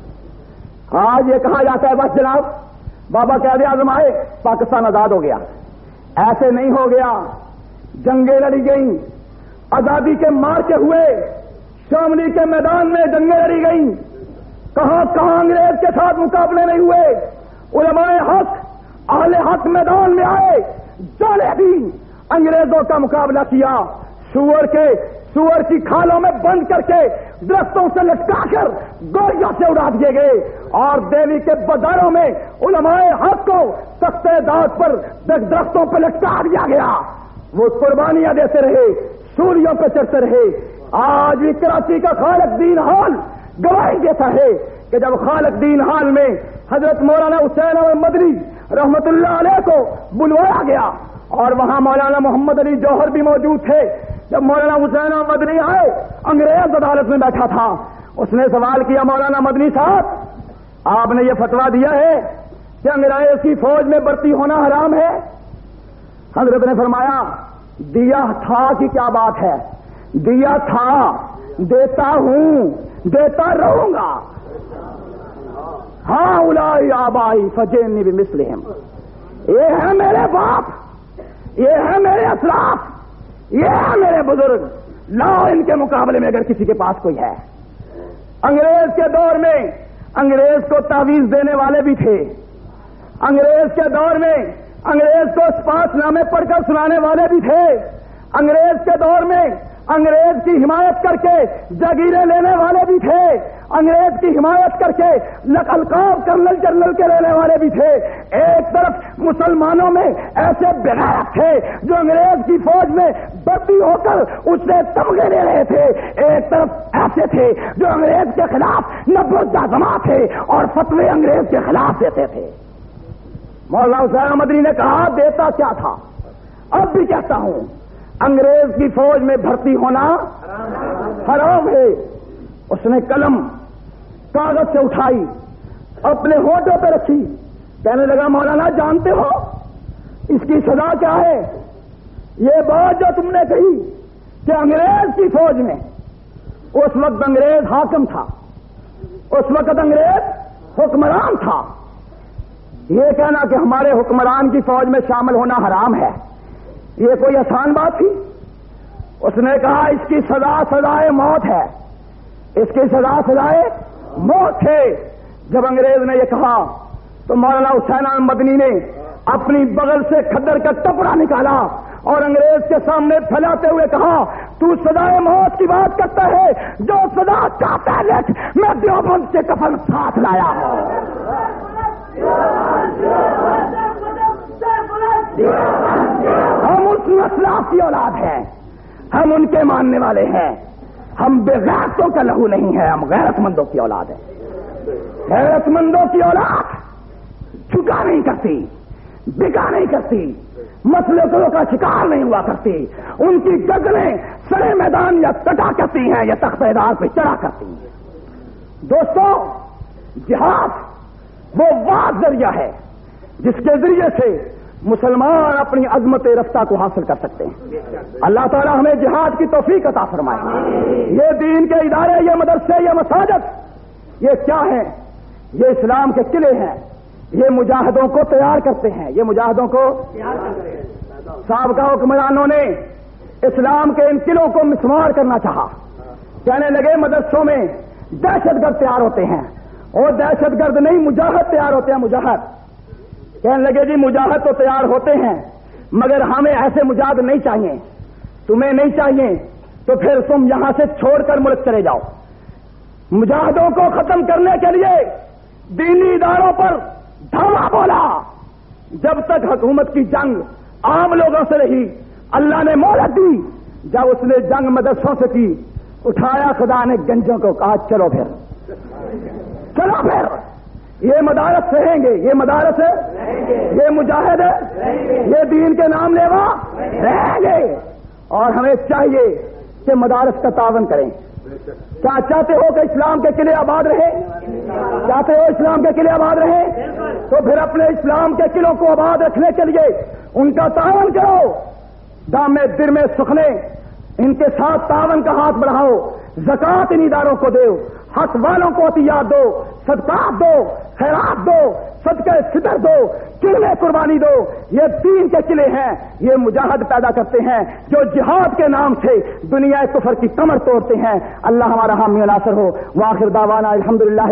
آج یہ کہا جاتا ہے بس جناب بابا قائد اعظم آئے پاکستان آزاد ہو گیا، ایسے نہیں ہو گیا، جنگیں لڑی گئیں، آزادی کے مارچے ہوئے، شاملی کے میدان میں جنگیں لڑی گئیں، کہاں کہاں انگریز کے ساتھ مقابلے نہیں ہوئے، علماء حق اہل حق میدان میں آئے، جانے بھی انگریزوں کا مقابلہ کیا، سور کی کھالوں میں بند کر کے درختوں سے لٹکا کر گولیوں سے اڑا دیے گئے، اور دہلی کے بازاروں میں علماء حق کو تختے داغ پر درختوں پہ لٹکا دیا گیا، وہ قربانیاں دیتے رہے، سوریوں پہ چڑھتے رہے۔ آج بھی کراچی کا خالق دین ہال گواہی دیتا ہے کہ جب خالق دین ہال میں حضرت مولانا حسین احمد مدنی رحمت اللہ علیہ کو بلوایا گیا اور وہاں مولانا محمد علی جوہر بھی موجود تھے، جب مولانا حسین احمد مدنی آئے انگریز عدالت میں بیٹھا تھا، اس نے سوال کیا مولانا مدنی صاحب آپ نے یہ فتویٰ دیا ہے کہ انگریز کی فوج میں بھرتی ہونا حرام ہے؟ حضرت نے فرمایا دیا تھا کہ کیا بات ہے، دیا تھا، دیتا ہوں، دیتا رہوں گا۔ ہاں اولائی آبائی فجینی بمثلہم، یہ ہے میرے باپ، یہ ہے میرے اسلاف، یہ ہے میرے بزرگ، لاؤ ان کے مقابلے میں اگر کسی کے پاس کوئی ہے۔ انگریز کے دور میں انگریز کو تعویذ دینے والے بھی تھے، انگریز کے دور میں انگریز کو اسپاس نامے پڑھ کر سنانے والے بھی تھے، انگریز کے دور میں انگریز کی حمایت کر کے جاگیریں لینے والے بھی تھے، انگریز کی حمایت کر کے القاب کرنل جنرل کے لینے والے بھی تھے۔ ایک طرف مسلمانوں میں ایسے بغیرت تھے جو انگریز کی فوج میں بھرتی ہو کر اس سے تمغے لے رہے تھے، ایک طرف ایسے تھے جو انگریز کے خلاف نبرد تھے اور فتوے انگریز کے خلاف دیتے تھے۔ مولانا حسین مدنی نے کہا دیتا کیا تھا، اب بھی کہتا ہوں، انگریز کی فوج میں بھرتی ہونا حرام ہے۔ اس نے قلم کاغذ سے اٹھائی، اپنے ہونٹوں پہ رکھی، کہنے لگا مولانا جانتے ہو اس کی سزا کیا ہے؟ یہ بات جو تم نے کہی کہ انگریز کی فوج میں، اس وقت انگریز حاکم تھا، اس وقت انگریز حکمران تھا، یہ کہنا کہ ہمارے حکمران کی فوج میں شامل ہونا حرام ہے، یہ کوئی آسان بات تھی؟ اس نے کہا اس کی سزا سزائے موت ہے، اس کی سزا سزائے موت ہے۔ جب انگریز نے یہ کہا تو مولانا حسین مدنی نے اپنی بغل سے کھدر کا ٹپڑا نکالا اور انگریز کے سامنے پھیلاتے ہوئے کہا تو سزائے موت کی بات کرتا ہے، جو سزا چاہتا ہے لکھ، میں دیوبند سے کفن ساتھ لایا ہوں۔ ہم اس اسلاف کی اولاد ہیں، ہم ان کے ماننے والے ہیں، ہم بے غیرتوں کا لہو نہیں ہے، ہم غیرت مندوں کی اولاد ہیں۔ غیرت مندوں کی اولاد جھکا نہیں کرتی، بکا نہیں کرتی، مسلکوں کا شکار نہیں ہوا کرتی، ان کی گردنیں سرے میدان یا کٹا کرتی ہیں یا تخت دار پہ چڑھا کرتی ہیں۔ دوستو، جہاد وہ واحد ذریعہ ہے جس کے ذریعے سے مسلمان اپنی عظمت رفتہ کو حاصل کر سکتے ہیں۔ اللہ تعالی ہمیں جہاد کی توفیق عطا فرمائے۔ یہ دین کے ادارے، یہ مدرسے، یہ مساجد، یہ کیا ہیں؟ یہ اسلام کے قلعے ہیں، یہ مجاہدوں کو تیار کرتے ہیں، یہ مجاہدوں کو سابقہ حکمرانوں نے اسلام کے ان قلعوں کو مسمار کرنا چاہا، کہنے لگے مدرسوں میں دہشت گرد تیار ہوتے ہیں، اور دہشت گرد نہیں مجاہد تیار ہوتے ہیں، مجاہد۔ کہنے لگے جی مجاہد تو تیار ہوتے ہیں مگر ہمیں ایسے مجاہد نہیں چاہیے، تمہیں نہیں چاہیے تو پھر تم یہاں سے چھوڑ کر ملک چلے جاؤ۔ مجاہدوں کو ختم کرنے کے لیے دینی اداروں پر دھاوا بولا، جب تک حکومت کی جنگ عام لوگوں سے رہی اللہ نے مہلت دی، جب اس نے جنگ مدرسوں سے کی اٹھایا خدا نے گنجوں کو، کہا چلو پھر یہ مدارس رہیں گے، یہ مدارس یہ مجاہد یہ دین کے نام لیوا رہیں گے، اور ہمیں چاہیے کہ مدارس کا تعاون کریں۔ کیا چاہتے ہو کہ اسلام کے قلعے آباد رہے؟ چاہتے ہو اسلام کے قلعے آباد رہے؟ تو پھر اپنے اسلام کے قلعوں کو آباد رکھنے کے لیے ان کا تعاون کرو، دامے در میں سکھنے ان کے ساتھ تعاون کا ہاتھ بڑھاؤ، زکوٰۃ ان اداروں کو دو، حق والوں کو عطیات دو، صدقات دو، خیرات دو، صدقہ فطر دو، قلعے قربانی دو۔ یہ دین کے قلعے ہیں، یہ مجاہد پیدا کرتے ہیں جو جہاد کے نام سے دنیا کفر کی کمر توڑتے ہیں۔ اللہ ہمارا حامی و ناصر ہو۔ وآخر دعوانا الحمدللہ